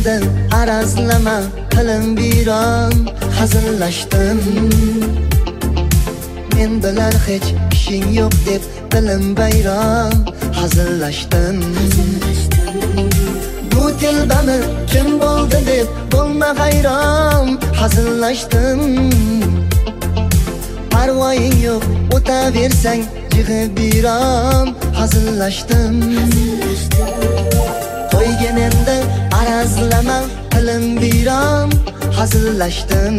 Kelganda arazlama qilin biron hazillashdim. Men bilan hech ishing yo'q deb dilim bayron hazillashdim. Bu telbami kim bo'ldi deb bo'lma hayron hazillashdim. Parvoying yo'q o'taversang yig'ib biron hazillashdim. Qo'yganimda arazlama qilin biron hazillashdim.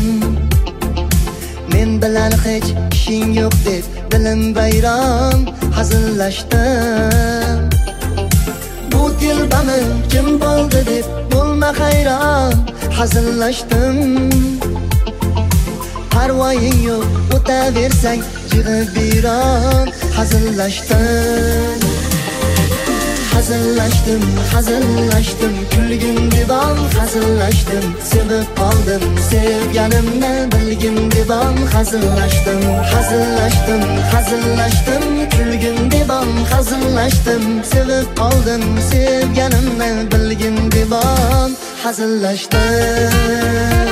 Men bilan hech ishing yo'q deb dilim bayron hazillashdim. Bu telbami kim bo'ldi deb bo'lma hayron hazillashdim. Parvoying yo'q o'taversang yig'ib biron hazillashdim. Hazillashdim, hazillashdim, kulgin debam hazillashdim. Sevib qoldim, sevganimni bilgin debam hazillashdim. Hazillashdim, hazillashdim, kulgin debam hazillashdim. Sevib qoldim, sevganimni bilgin debam hazillashdim.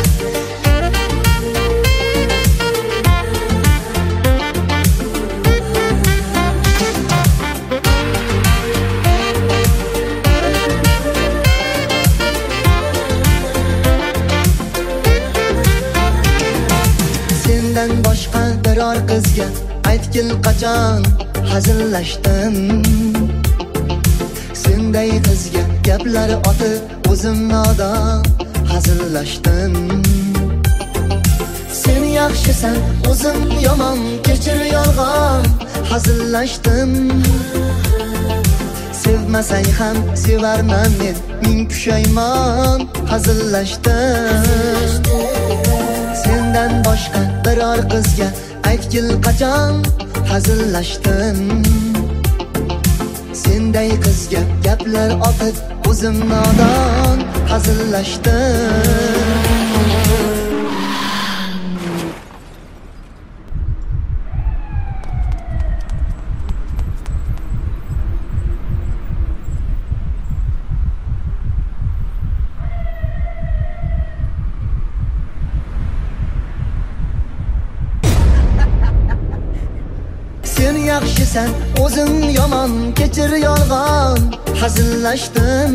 Sendan boshqa biror qizga aytgil qachon hazillashdim. Senday qizga gaplar otib o'zim nodon hazillashdim. Sen yaxshisan, o'zim yomon, kechir yolg'on hazillashdim. Sevmasang ham sevarman men, ming pushaymon hazillashdim. Sendan boshqa biror qizga aytgil qachon hazillashdim. Senday qizga gaplar otib o'zim nodon hazillashdim. Sen yaxshisan, o'zim yomon, kechir yolg'on hazillashdim.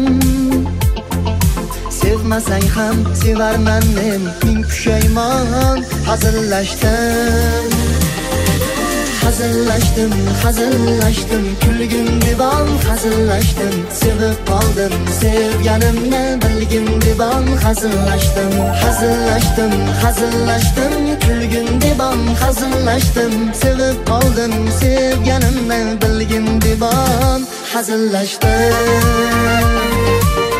Sevmasang ham sevarman men, ming pushaymon hazillashdim. Hazillashdim, hazillashdim, kulgin debam hazillashdim. Sevib qoldim, sevganimni bilgin debam hazillashdim. Hazillashdim, hazillashdim, kulgin debam hazillashdim. Sevib qoldim, sevganimni bilgin debam hazillashdim.